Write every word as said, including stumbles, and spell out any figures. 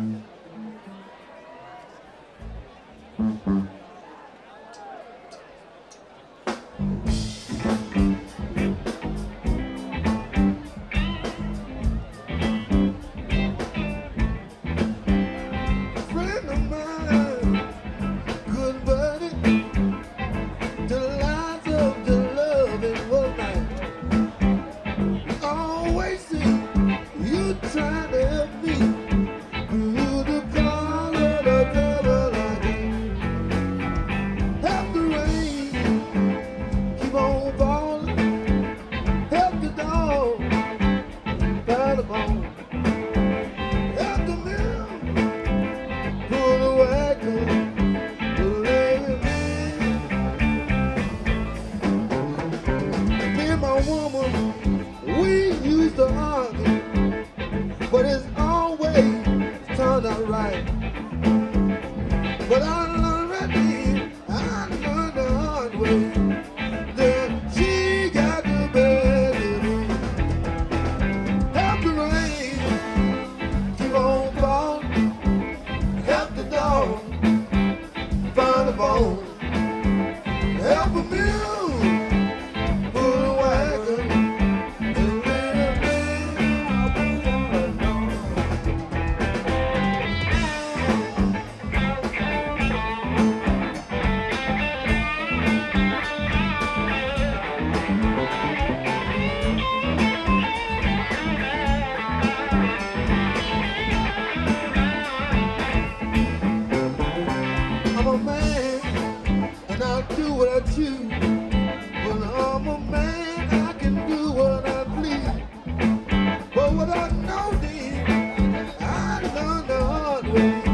But it's always turned out right. But I learned right then, I learned the hard way, that she got the better me. Help the rain, keep on falling. Help the dog find a bone. Help a mule pull a wagon. I'm a man, and I'll do what I choose. Well, I'm a man, I can do what I please. But what I know then, I learned the hard way.